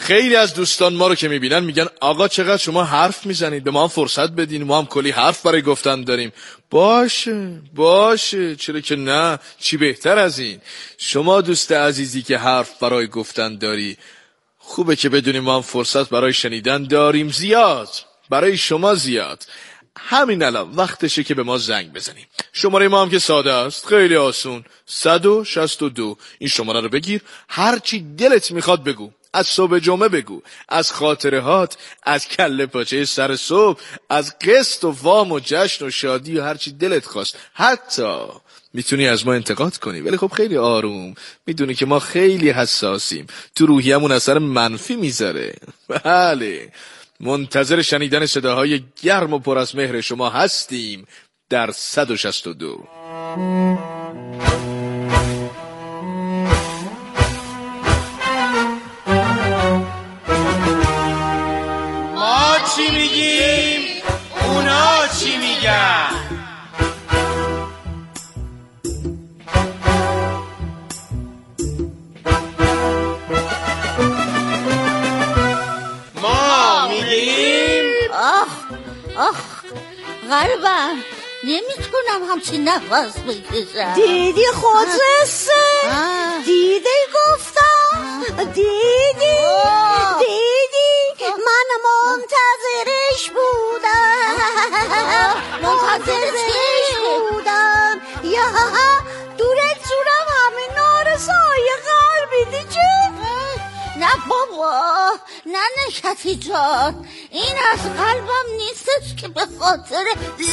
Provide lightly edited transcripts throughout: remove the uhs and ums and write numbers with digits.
خیلی از دوستان ما رو که میبینن میگن آقا چقدر شما حرف میزنید، به ما هم فرصت بدین، ما هم کلی حرف برای گفتن داریم. باشه چرا که نه، چی بهتر از این. شما دوست عزیزی که حرف برای گفتن داری، خوبه که بدونیم ما هم فرصت برای شنیدن داریم، زیاد، برای شما زیاد. همین الان وقتشه که به ما زنگ بزنیم. شماره ما هم که ساده است، خیلی آسون، 162. این شماره رو بگیر، هرچی دلت میخواد بگو. از صبح جمعه بگو، از خاطرهات، از کله پاچه سر صبح، از قسط و وام و جشن و شادی و هرچی دلت خواست. حتی میتونی از ما انتقاد کنی، ولی خب خیلی آروم. میدونی که ما خیلی حساسیم، تو روحیمون اثر منفی میذاره. بله، منتظر شنیدن صداهای گرم و پر از مهر شما هستیم در 162. ما چی میگیم؟ اونا چی میگن؟ ما میگیم قلبم نمیتونم همچین نفس بکشم. دیدی خودرسه؟ دیدی گفتم؟ دیدی من منتظرش بودم. یا دورت جونم همین نارسای قلبی دیگه. نه بابا، نه نکتی جان، این از قلبم نیستش که به خاطر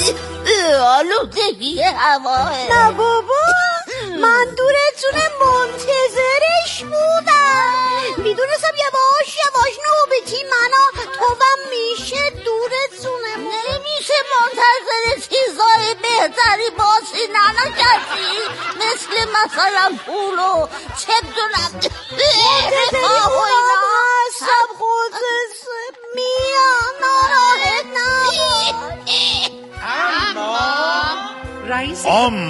آلودگی هواه. نه بابا، من دورتون منتظرش بودم. میدونستم یواش نوبتی منو توم میشه دورتونه. نمیشه منتظر چیزای بهتری باشی نانا کسی، مثلا پول و چه بدونم هستم خودرسه. میام ناراحت نباش. رئیس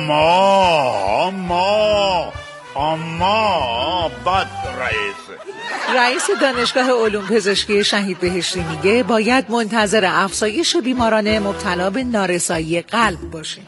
اما بد رئیس دانشگاه علوم پزشکی شهید بهشتی میگه باید منتظر افزایش بیماران مبتلا به نارسایی قلب باشیم.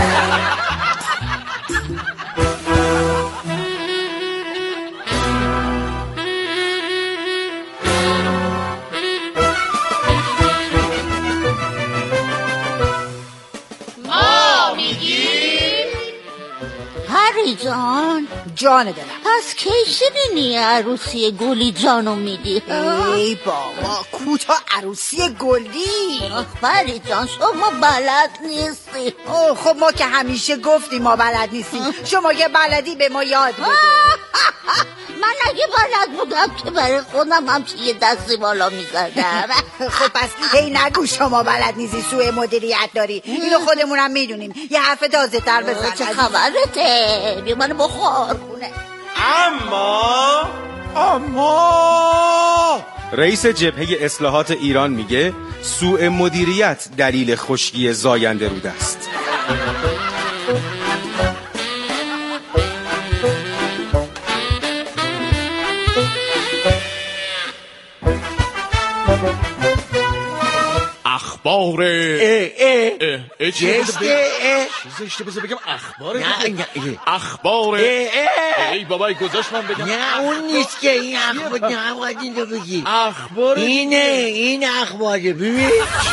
هری جان دلم، پس کی شنیدی عروسی گلی جانو میدی؟ ای بابا، کوتا عروسی گلی؟ پری جان شما بلد نیستی. خب ما که همیشه گفتیم ما بلد نیستیم. شما که بلدی به ما یاد بده. من اگه بلد بودم که برای خودم همچه یه دستی بالا میزدم. خب پس هی نگو شما بلد نیستی، سوء مدیریت داری. اینو خودمونم میدونیم. یه حرف تازه تر بزن. چه خبرته؟ بیا منو بخور خونه. اما رئیس جبهه اصلاحات ایران میگه سوء مدیریت دلیل خشکی زاینده رود است. اخبار زشته بذار بگم اخبار. اخبار ای بابای گذاشت من بگم. نه اون نیست که این اخبار. نه باید این رو بگی. اخبار این اخباره. ببین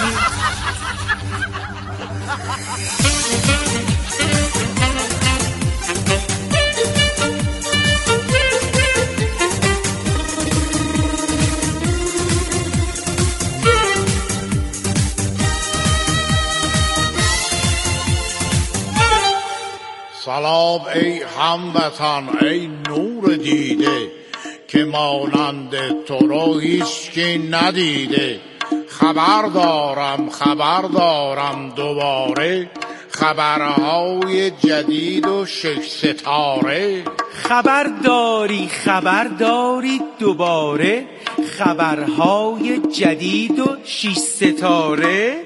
سلام ای هموطن، ای نور دیده که مانند تو رو هیچ کی ندیده. خبر دارم دوباره خبرهای جدید و 6 ستاره. خبرداری دوباره خبرهای جدید و 6 ستاره.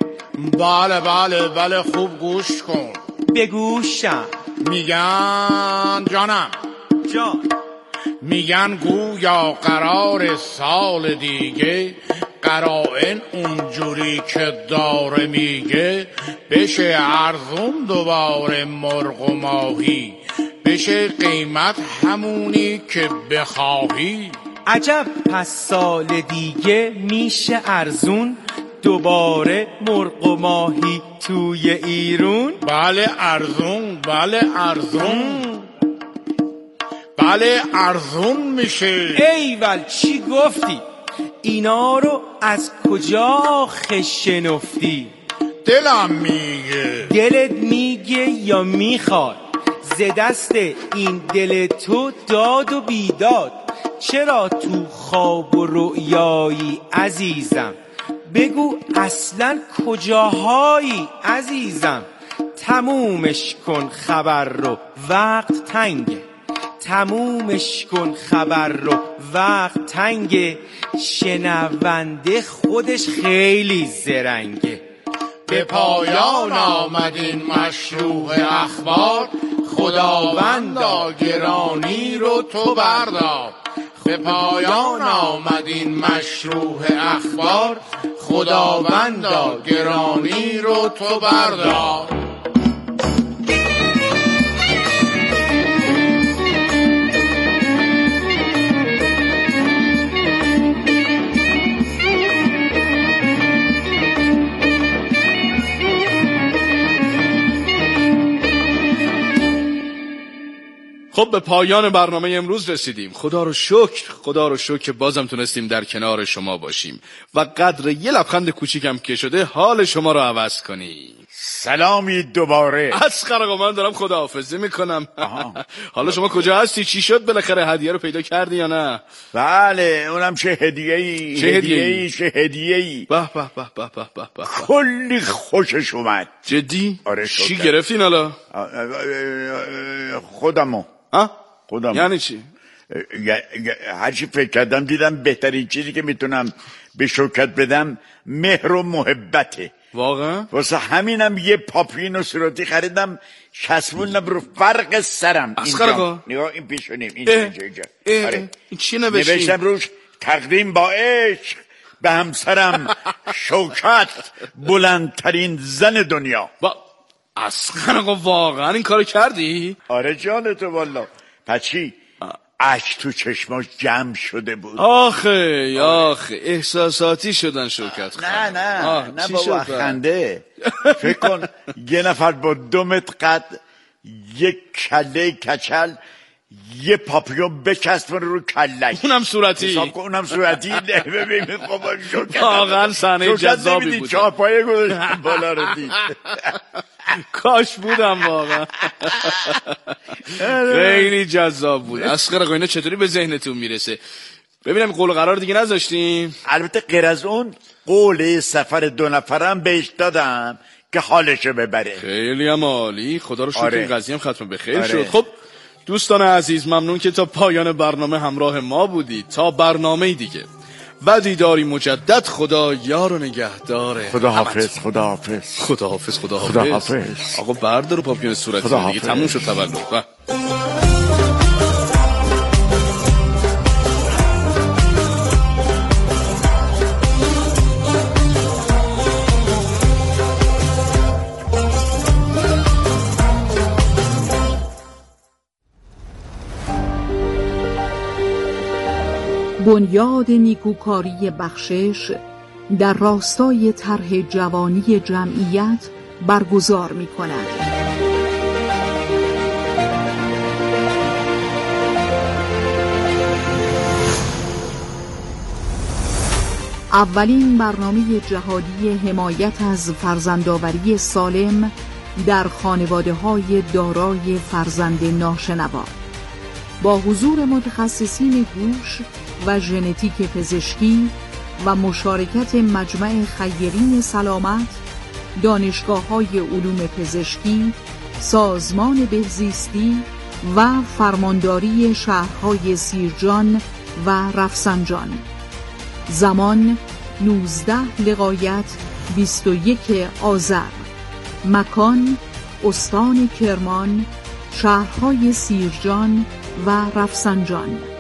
بله خوب گوش کن. بگوشم. میگن جانم جان میگن گویا قرار سال دیگه قرائن اونجوری که داره میگه بشه ارزون دوباره مرغ و ماهی، بشه قیمت همونی که بخواهی. عجب پس سال دیگه میشه ارزون دوباره مرغ و ماهی توی ایرون؟ بله ارزون، بله ارزون، بله ارزون میشه. ایول چی گفتی؟ اینا رو از کجا شنفتی؟ دلم میگه. دلت میگه یا میخواد؟ ز دست این دل تو داد و بیداد. چرا تو خواب و رؤیایی عزیزم؟ بگو اصلا کجاهایی عزیزم؟ تمومش کن خبر رو وقت تنگه، تمومش کن خبر رو وقت تنگه. شنونده خودش خیلی زرنگه. به پایان آمد این مشروع اخبار، خداوندا گرانی رو تو بردار. به پایان آمد این مشروع اخبار، خداوندا گرانی رو تو بردار. خب به پایان برنامه امروز رسیدیم. خدا رو شکر که بازم تونستیم در کنار شما باشیم و قدر یه لبخند کوچیکم که شده حال شما رو عوض کنیم. سلامی دوباره. اسخر آقا من دارم خداحافظی میکنم. حالا شما کجا هستی؟ چی شد بالاخره هدیه رو پیدا کردی یا نه؟ بله اونم چه هدیه‌ای. چه هدیه‌ای. به به به به به به. کلی خوشش اومد. جدی؟ آره چی گرفتین حالا؟ خودم. یعنی چی؟ هرچی فکر کردم دیدم بهترین چیزی که میتونم به شوکت بدم مهر و محبته. واقعا؟ واسه همینم یه پاپیون صورتی خریدم چسبوندم رو فرق سرم. اینجا نگاه این پیشونیم اینجا. آره. این چی نوشتم روش تقدیم با عشق به همسرم شوکت بلندترین زن دنیا. اسخر آقا واقعا این کارو کردی؟ آره جان تو والله. پچی اشک تو چشماش جمع شده بود. آخه احساساتی شدن شوکت خان. نه بابا خنده. فکر کن یه نفر با 2 متر قد، یک کله کچل، یه پاپیون بچسبن رو کلش. اونم صورتی. حساب کن اونم صورتی. ببین بابا شوکت واقعا صحنه جذابی بود. چهارپایه گذاشتم بالا رو دید. کاش بودم واقعا. خیلی جذاب بود. اسخر آقا اینا چطوری به ذهنتون میرسه؟ ببینم قول قرار دیگه نذاشتیم؟ البته غیر از اون قول سفر 2 نفرم بهش دادم که حالشو ببره. خیلی هم عالی. خدا رو شکر این قضیه هم ختم به خیر شد. خب دوستان عزیز ممنون که تا پایان برنامه همراه ما بودید. تا برنامه دیگه و دیداری مجدد. خدا یار و نگهداره. خداحافظ. آقا بردار پاپیون صورتی دیگه تموم شد تولد. بنیاد نیکوکاری بخشش در راستای طرح جوانی جمعیت برگزار می‌کند. اولین برنامه جهادی حمایت از فرزندآوری سالم در خانواده‌های دارای فرزند ناشنوا با حضور متخصصین گوش و ژنتیک پزشکی و مشارکت مجمع خیرین سلامت، دانشگاه‌های علوم پزشکی، سازمان بهزیستی و فرمانداری شهرهای سیرجان و رفسنجان. زمان 19 لغایت 21 آذر. مکان استان کرمان، شهرهای سیرجان و رفسنجان.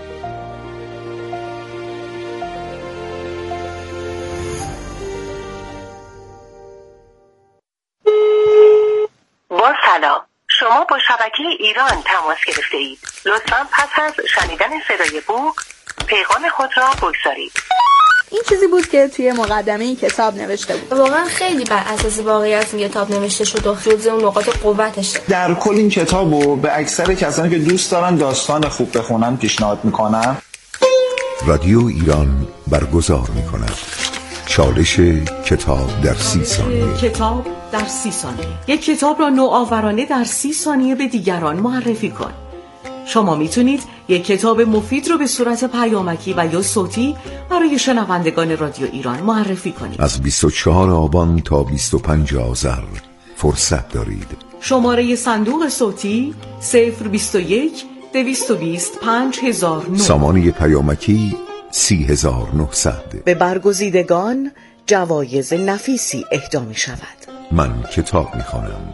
سلام، شما با شبکه ایران تماس گرفته اید. لطفاً پس از شنیدن صدای بوق پیغام خود را بگذارید. این چیزی بود که توی مقدمه این کتاب نوشته بود. واقعا خیلی بر اساس واقعیت این کتاب نوشته شد و جزء اون نقاط قوتش. در کل این کتابو به اکثر کسانی که دوست دارن داستان خوب بخونن پیشنهاد میکنم. رادیو ایران برگزار میکند چالش کتاب در 30 ثانیه. کتاب در 30 ثانیه. یک کتاب را نوآورانه در 30 ثانیه به دیگران معرفی کن. شما میتونید یک کتاب مفید رو به صورت پیامکی و یا صوتی برای شنوندگان رادیو ایران معرفی کنید. از 24 آبان تا 25 آذر فرصت دارید. شماره صندوق صوتی 021 220 5009. سامانه پیامکی 30900. به برگزیدگان جوایز نفیسی اهدا می شود. من کتاب می خوانم.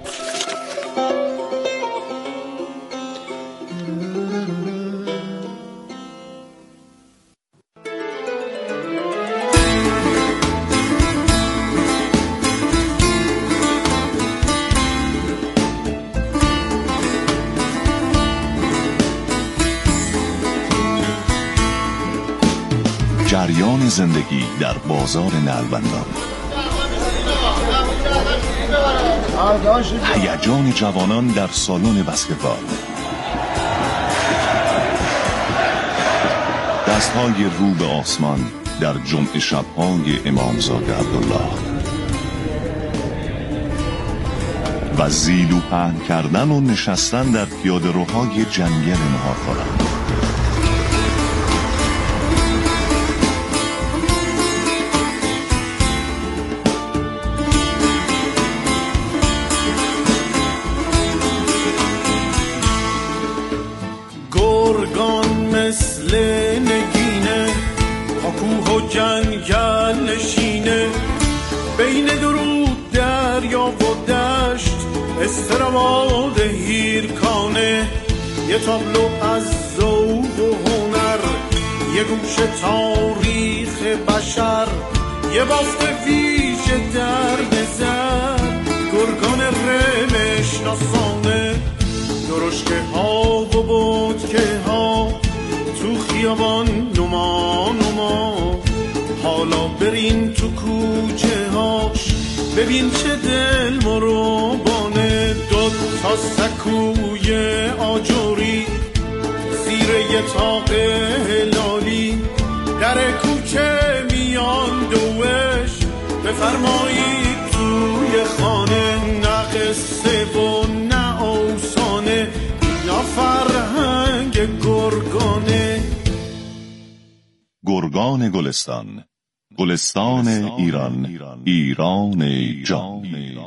جریان زندگی در بازار نلبندان، هیجان جوانان در سالن بسکتبال، دستهای رو به آسمان در جمعه شب‌های امامزاده عبدالله و زیل و پهن کردن و نشستن در پیاده‌روهای جنگل نهارخواران. جنگل نشینه بین درود دریا و دشت، استراباد هیرکانه، یه تابلو از ذوق و هنر، یه گوشه تاریخ بشر، یه بافت ویژه در نظر، گرگان رمش ناسانه، درشکه ها و بودکه ها تو خیابان نما نما. حالا برین تو کوچه هاش ببین چه دل مروبانه، 2 تا سکوی آجوری زیر یه تاق هلالی، در کوچه میان دوش بفرمایید توی خانه، نه قصه و نه افسانه، اینا فرهنگ گرگانه. گرگان گلستان، گلستان ایران، ایران جان.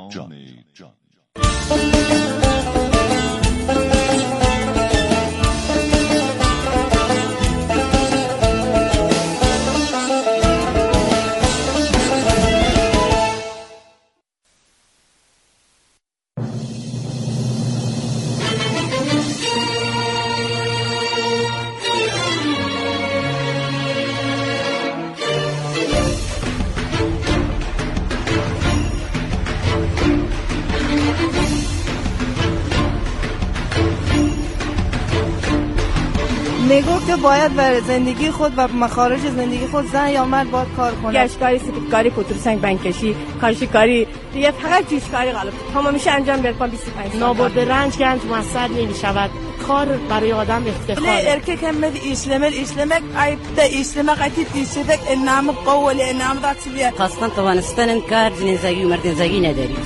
میگفت که باید برای زندگی خود و مخارج زندگی خود زن یا مرد باید کار کنه. گشتکاری، سپیدکاری، پتروسنگ، بنکشی، کاشیکاری، دیگه فقط جوشکاری غالب تمامیش انجام بر 25 سال. نابرد رنج گنج مسد نمی شود. کار برای آدم افتخاره. erkek hem işlemek ayıpta işlemek ayıp işlemek enamı قوله enamı da çiliye. خواستن توانستن کار زنی و مرد زنی ندارید.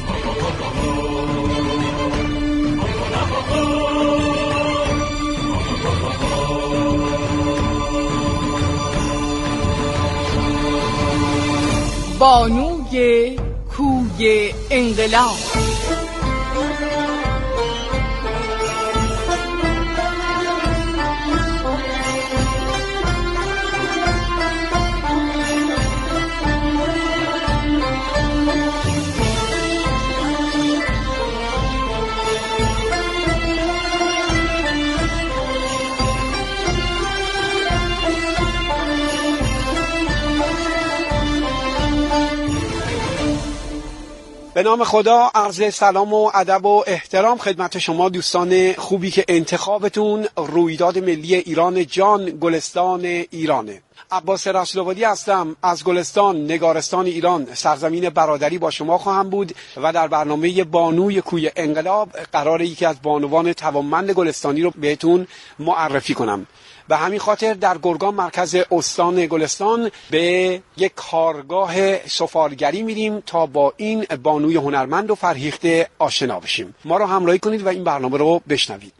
بانوی کوی انقلاب. به نام خدا عرض سلام و ادب و احترام خدمت شما دوستان خوبی که انتخابتون رویداد ملی ایران جان گلستان ایرانه. عباس رسول‌آبادی هستم از گلستان نگارستان ایران، سرزمین برادری با شما خواهم بود و در برنامه بانوی کوی انقلاب قراره یکی از بانوان توانمند گلستانی رو بهتون معرفی کنم. به همین خاطر در گرگان مرکز استان گلستان به یک کارگاه سفالگری میریم تا با این بانوی هنرمند و فرهیخته آشنا بشیم. ما رو همراهی کنید و این برنامه رو بشنوید.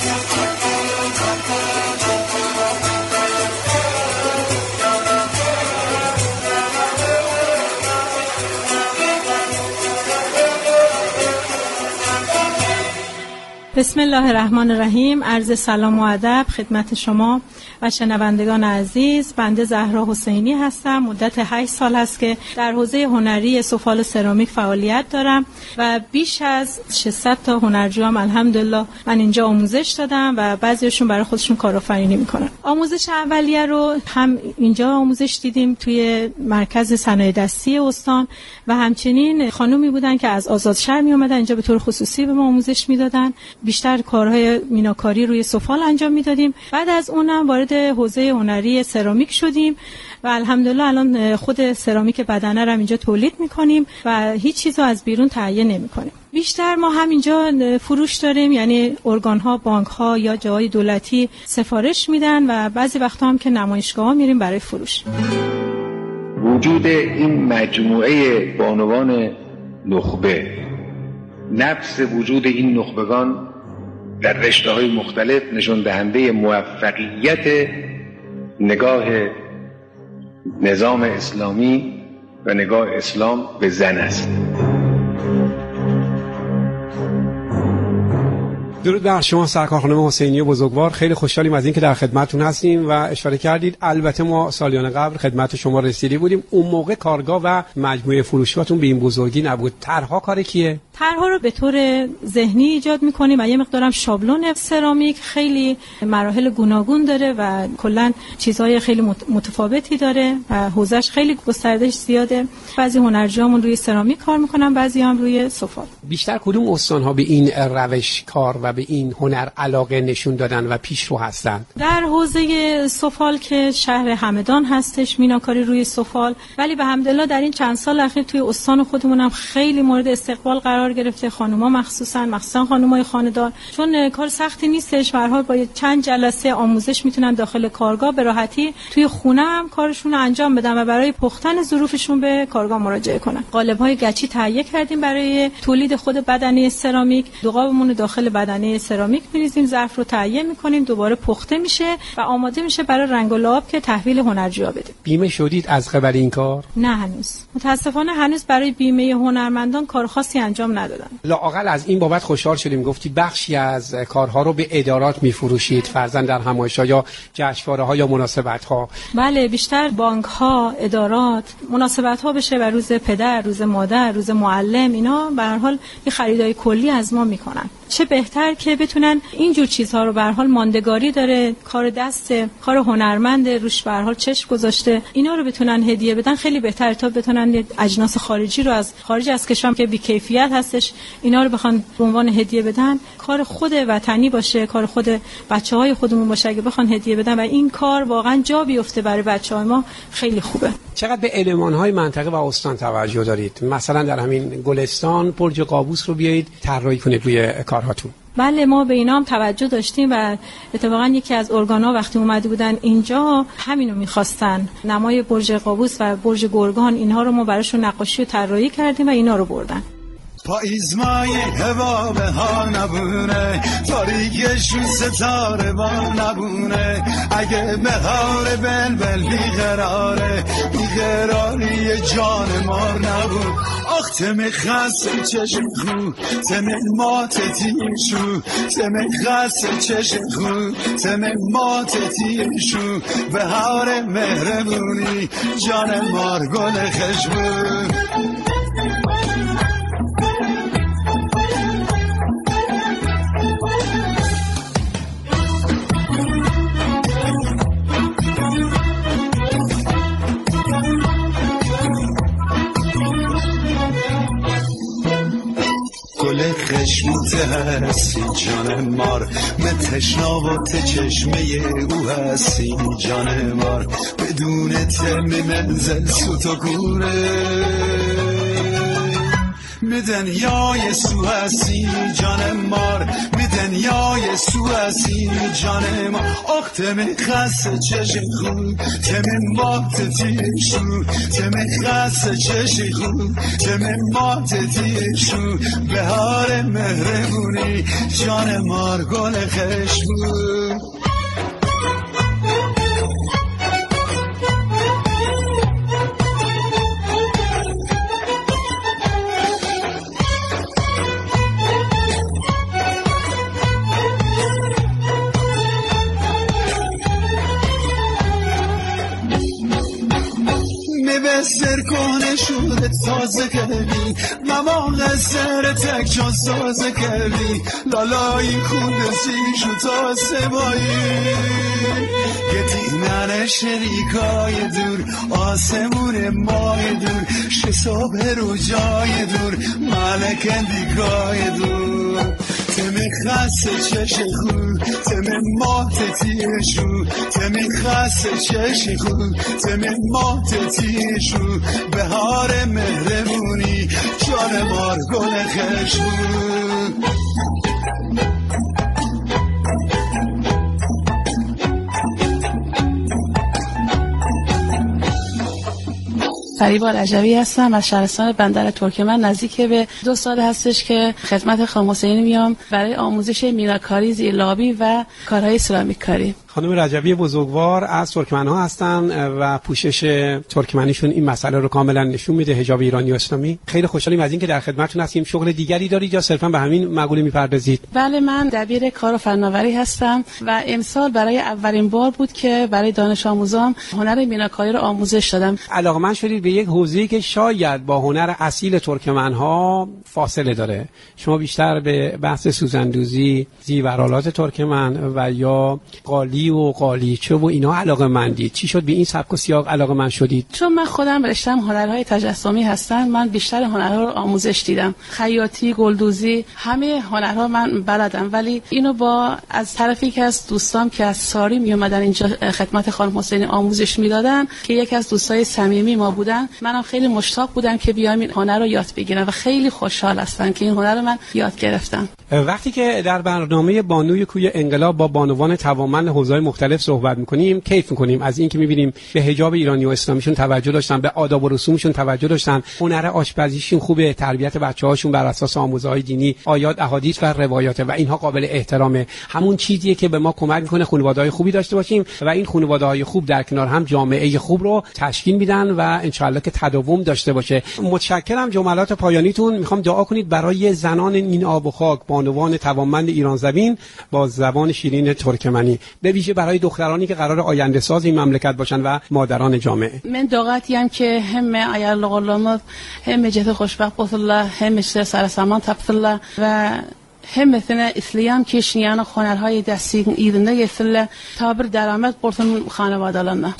بسم الله الرحمن الرحیم. عرض سلام و ادب خدمت شما و شنوندگان عزیز. بنده زهرا حسینی هستم. مدت 8 سال است که در حوزه هنری سفال سرامیک فعالیت دارم و بیش از 600 تا هنرجوام الحمدلله من اینجا آموزش دادم و بعضیشون برای خودشون کارآفرینی میکنن. آموزش اولیه رو هم اینجا آموزش دیدیم توی مرکز صنایع دستی استان و همچنین خانومی بودن که از آزادشهر می اومدن اینجا به طور خصوصی به ما آموزش میدادن. بیشتر کارهای میناکاری روی سفال انجام میدادیم. بعد از اونم وارد حوزه هنری سرامیک شدیم و الحمدلله الان خود سرامیک بدنه رو اینجا تولید میکنیم و هیچ چیزو از بیرون تهیه نمیکنیم. بیشتر ما هم اینجا فروش داریم، یعنی ارگان‌ها، بانک‌ها یا جاهای دولتی سفارش میدن و بعضی وقتا هم که نمایشگاه‌ها میریم برای فروش. وجود این مجموعه بانوان نخبه، نفس وجود این نخبگان در رشته‌های مختلف نشون دهنده موفقیت نگاه نظام اسلامی و نگاه اسلام به زن است. درود بر شما سرکار خانم حسینی بزرگوار. خیلی خوشحالیم از اینکه در خدمتتون هستیم و اشاره کردید البته ما سالیان قبل خدمت شما رسیدی بودیم. اون موقع کارگاه و مجموعه فروشگاهتون به این بزرگی نبود. طرح‌ها کار کیه؟ طرح‌ها رو به طور ذهنی ایجاد می‌کنیم و یه مقدارم شابلون سرامیک خیلی مراحل گوناگون داره و کلاً چیزهای خیلی متفاوتی داره و حوزه‌اش خیلی گسترده‌اش زیاده. بعضی هنرجوامون روی سرامیک کار می‌کنن، بعضی هم روی سفال. بیشتر کدوم استان‌ها به این روش کار و به این هنر علاقه نشون دادن و پیشرو هستن؟ در حوزه سفال که شهر همدان هستش میناکاری روی سفال، ولی به حمدالله در این چند سال اخیر توی استان خودمون هم خیلی مورد استقبال قرار گرفته، خانوما مخصوصا خانومای خانه‌دار، چون کار سختی نیستش. به هر حال با چند جلسه آموزش میتونن داخل کارگاه به راحتی توی خونه هم کارشون رو انجام بدن و برای پختن ظروفشون به کارگاه مراجعه کنن. قالب‌های گچی تهیه کردیم برای تولید خود بدنه سرامیک. دوغابمون رو داخل بدنه سرامیک می‌ریزیم، ظرف رو تهیه می‌کنیم، دوباره پخته میشه و آماده میشه برای رنگ و لعاب که تحویل هنرجوها بدیم. بیمه شدید از قبل این کار؟ نه هنوز. متاسفانه هنوز برای بیمه هنرمندان کار خاصی انجام ندادن. لااقل از این بابت خوشحال شدیم. گفتی بخشی از کارها رو به ادارات می‌فروشید، فرضاً در همایش‌ها یا جشنواره‌ها یا مناسبت‌ها. بله، بیشتر بانک‌ها، ادارات، مناسبت‌ها بشه و روز پدر، روز مادر، روز معلم، اینا به هر حال یه خریدای کلی از ما می‌کنن. چه بهتر که بتونن اینجور چیزها رو به هر حال ماندگاری داره، کار دست، کار هنرمند روش به هر حال چشم گذاشته، اینا رو بتونن هدیه بدن خیلی بهتره تا بتونن اجناس خارجی رو از خارج از کشور که بی کیفیت هستش اینا رو بخوان به عنوان هدیه بدن. کار خود وطنی باشه، کار خود بچه‌های خودمون باشه، اگه بخوان هدیه بدن و این کار واقعا جا بیفته برای بچه‌های ما خیلی خوبه. چقدر به المان‌های منطقه و استان توجه دارید؟ مثلا در همین گلستان برج قابوس رو بیایید طراحی کنید روی کارهاتون. بله، ما به اینا هم توجه داشتیم و اتفاقا یکی از ارگان‌ها وقتی اومده بودن اینجا همینو می‌خواستن، نمای برج قابوس و برج گرگان، اینها رو ما براشون نقاشی و طراحی کردیم و اینا رو بردن. پاییز مای هوا به ها نبونه، تاریکشون ستاره با نبونه، اگه بهار بلبل بیقراره، بیقراری جان مار نبون. آخ تم خسته چشم خو، تم مات تیشو، تم خسته چشم خو، تم مات تیشو، بهار مهربونی جان مار گل خشبون. هستی جان مار، من تشناوات چشمه او هستی جان مار، بدون تم منزل سوت و گوره می دنیای سو هستی جان مار، می دنیای سو هستی جان مار. آخ تم خسته چشی خود تم مات تیشو، تم خسته چشی خود تم مات تیشو، بهار مهربونی جان مار گل خشبون. سر کنه شده تازه کردی، مماغ سر تک جان سازه کردی، لالایی خونده سیشو تا سبایی گتینن شریکای دور، آسمون ماه دور، شساب رو جای دور، ملکن دیگای دور. تم خسته چش خود تم مات تیشو، تم خسته چش خود تم مات تیشو، بهار مهربونی جان مار گل خشبون. فریبا رجبی هستم از شهرستان بندر ترکمن. نزدیک به 2 سال هستش که خدمت خانم حسینی میام برای آموزش میناکاری، زیرلابی و کارهای سرامیک کاری. خانم رجبی بزرگوار از ترکمن‌ها هستن و پوشش ترکمنیشون این مسئله رو کاملا نشون میده، حجاب ایرانی و اسلامی. خیلی خوشحالیم از اینکه در خدمتتون هستیم. شغل دیگری دارید یا صرفا به همین مقوله میپردازید؟ بله، من دبیر کار و فناوری هستم و امسال برای اولین بار بود که برای دانش آموزان هنر میناکاری رو آموزش دادم. علاقه‌مند شدید به یک حوزه‌ای که شاید با هنر اصیل ترکمن‌ها فاصله داره. شما بیشتر به بحث سوزندوزی، زیورآلات ترکمن و یا قالی و قالیچه و اینا علاقه‌مندید. چی شد به این سبک و سیاق علاقه‌مند شدید؟ چون من خودم رشته‌ام هنرهای تجسمی هستن، من بیشتر هنرها رو آموزش دیدم. خیاطی، گلدوزی، همه هنرها من بلدم، ولی اینو با از طرفی که از دوستام که از ساری می اومدن اینجا خدمت خانم حسینی آموزش میدادن که یکی از دوستای صمیمی ما بودن، منم خیلی مشتاق بودم که بیام این هنر رو یاد بگیرم و خیلی خوشحال هستم که این هنر رو من یاد گرفتم. وقتی که در برنامه بانوی کوی انقلاب با بانوان توانمند حوزه‌های مختلف صحبت می‌کنیم، کیف می‌کنیم از اینکه می‌بینیم به حجاب ایرانی و اسلامیشون توجه داشتن، به آداب و رسومشون توجه داشتن، هنر آشپزیشون خوبه، تربیت بچه‌هاشون بر اساس آموزه‌های دینی، آیات، احادیث و روایات و اینها قابل احترامه. همون چیزیه که به ما کمک می‌کنه خانواده‌های خوبی داشته باشیم و این خانواده‌های خوب در کنار هم جامعه خوب رو تشکیل میدن و انشالله که تداوم داشته باشه. متشکرم. جملات پایانیتون میخوام دعا کنید برای زنان این آب و خاک، بانوان توانمند ایران زمین با زبان شیرین ترکمنی، به ویژه برای دخترانی که قرار آینده ساز این مملکت باشن و مادران جامعه. من دعاتی هم که هم ایال قلمت هم جهت خوشبخت بود الله، هم سر سامان تبت الله و هم مثل اسلام که شنیان هنرهای دستی ایرانی یفله تا بر درآمد برتون خانواده‌لانه.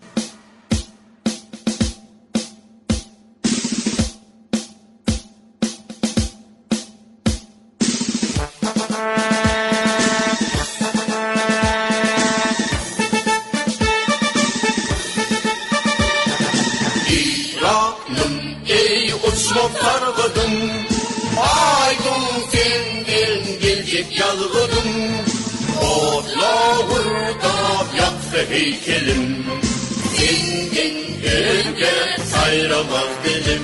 Heykelim zengin gölge sayramak dilim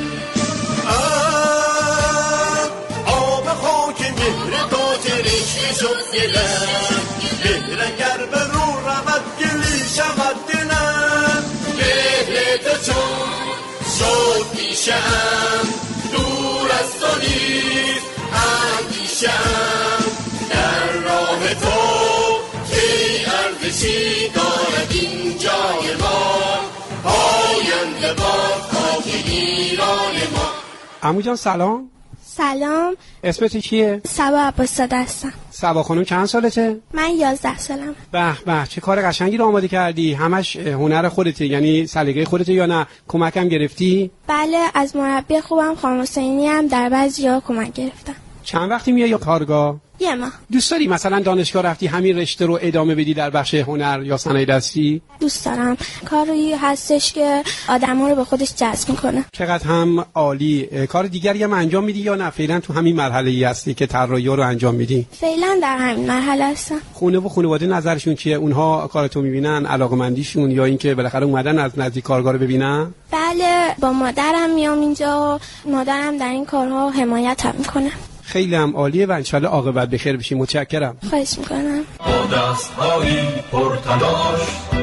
Ağabey haki mihri taciriş çok gelen Mihre gerber uğramat gelişemat dinen Mihrete çok dişem Dur astaniz andişem Der rahmeto ki erdişi دارد این جای ما پاینده با خاک ایران ما. عمو جان سلام. سلام. اسمت چیه؟ سبا عباس‌زاده هستم. سبا خانم چند سالته؟ من 11 سالم. به به چه کار قشنگی رو آماده کردی. همش هنر خودته، یعنی سلیقه خودته یا نه کمکم گرفتی؟ بله، از مربی خوبم خانم حسینی هم در بعضی‌ها کمک گرفتم. چند وقتی میای کارگاه؟ یه ماه. دوست داری مثلا دانشگاه رفتی همین رشته رو ادامه بدی در بخش هنر یا صنایع دستی؟ دوست دارم. کاری هستش که آدم‌ها رو به خودش جذب میکنه. چقدر هم عالی. کار دیگری هم انجام میدی یا نه فعلا تو همین مرحله‌ای هستی که طراحی رو انجام میدی؟ فعلا در همین مرحله هستم. خونه و خانواده نظرشون چیه؟ اونها کارتو میبینن، علاقه‌مندیشون، یا اینکه بالاخره اومدن از نزدیک کارگاه رو ببینن؟ بله، با مادرم میام اینجا. مادرم در این کارها حمایتم میکنه. خیلی هم عالیه و انشالله عاقبت بخیر بشی. متشکرم. خواهش میکنم. با دست‌هایی پرتلاش،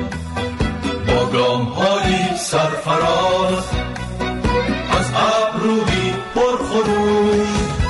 با گام‌هایی سرفراز، از ابرویی پرخروش،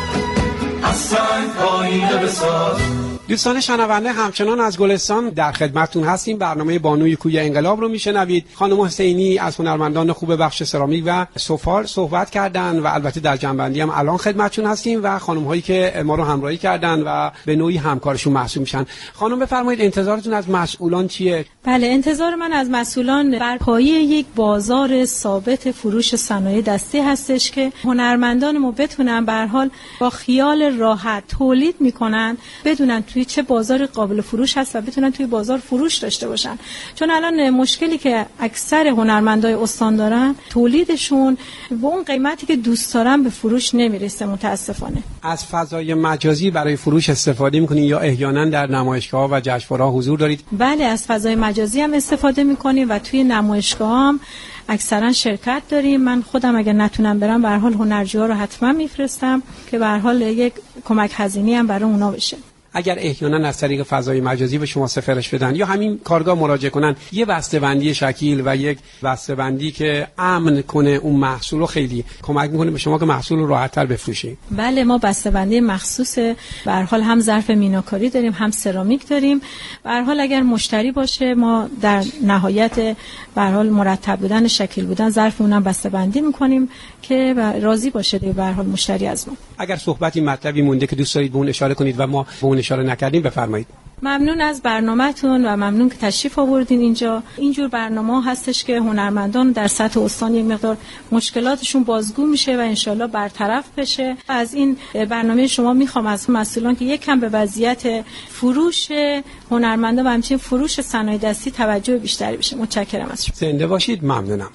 از سنگ آینه بساز. دوستان شنونده، همچنان از گلستان در خدمتتون هستیم. برنامه بانوی کوی انقلاب رو میشنوید. خانم حسینی از هنرمندان خوب بخش سرامیک و سفال صحبت کردن و البته در جنبندی هم الان خدمتتون هستیم و خانم هایی که ما رو همراهی کردن و به نوعی همکارشون محسوب میشن. خانم بفرمایید انتظارتون از مسئولان چیه؟ بله، انتظار من از مسئولان برپایی یک بازار ثابت فروش صنایع دستی هستش که هنرمندان ما بتونن به هر حال با خیال راحت تولید میکنن، بدونن توی چه بازار قابل فروش هست و بتونن توی بازار فروش داشته باشن. چون الان مشکلی که اکثر هنرمندای استان دارن، تولیدشون با اون قیمتی که دوست دارن به فروش نمیرسه متاسفانه. از فضای مجازی برای فروش استفاده میکنین یا احیانا در نمایشگاه‌ها و جشنواره‌ها حضور دارید؟ بله، از فضای مجازی هم استفاده میکنیم و توی نمایشگاه هم اکثرا شرکت داریم. من خودم اگر نتونم برم به هر حال هنرجوها رو حتما میفرستم که به هر حال یک کمک هزینه‌ای هم برای اونا بشه. اگر احیانا از طریق فضای مجازی به شما سفارش بدن یا همین کارگاه مراجعه کنن، یه بسته‌بندی شکیل و یک بسته‌بندی که امن کنه اون محصول رو خیلی کمک میکنه به شما که محصول رو راحت‌تر بفروشید. بله، ما بسته‌بندی مخصوص به هر حال هم ظرف میناکاری داریم، هم سرامیک داریم. به هر حال اگر مشتری باشه، ما در نهایت به هر حال مرتب بودن، شکیل بودن ظرف اونم بسته‌بندی میکنیم که راضی باشه به هر حال مشتری از ما. اگر صحبتی مطلبی مونده که دوست دارید به اون اشاره کنید و ما به اون اشاره نکردیم، بفرمایید. ممنون از برنامه‌تون و ممنون که تشریف آوردین اینجا. اینجور برنامه هستش که هنرمندان در سطح استان یک مقدار مشکلاتشون بازگو میشه و انشالله برطرف بشه. از این برنامه شما میخوام از مسئولان که یک کم به وضعیت فروش هنرمندان و همچنین فروش صنایع دستی توجه بیشتری بشه. متشکرم از شما. زنده باشید. ممنونم.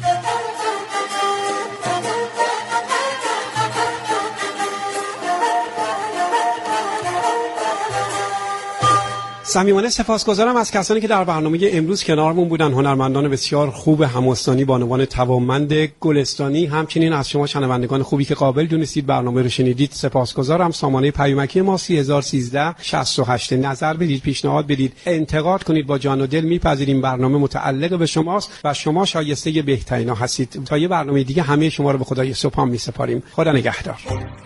صمیمانه سپاسگزارم از کسانی که در برنامه امروز کنارمون بودن. هنرمندان بسیار خوب همستانی، بانوان توانمند گلستانی، همچنین از شما شنوندگان خوبی که قابل دونستید برنامه رو شنیدید سپاسگزارم. سامانه پیامکی ما 3013 68. نظر بدید، پیشنهاد بدید، انتقاد کنید، با جان و دل میپذیریم. برنامه متعلق به شماست و شما شایسته بهترینا هستید. تا یه برنامه دیگه همه شما رو به خدای سبحان میسپاریم. خدا نگهدار.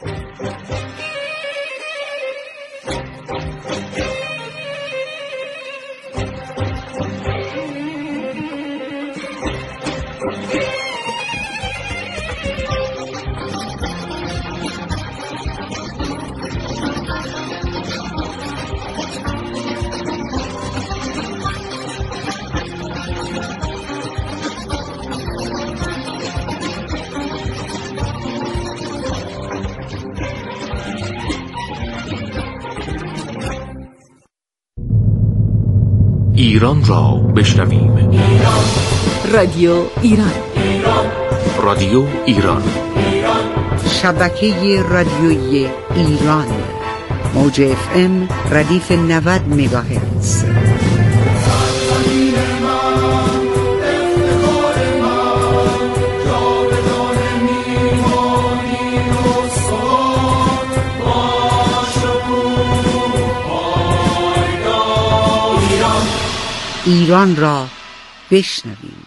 ایران را بشنویم. رادیو ایران. رادیو ایران. شبکه رادیویی ایران. موج FM ردیف 90 مگاهرتز. ایران را بشنویم.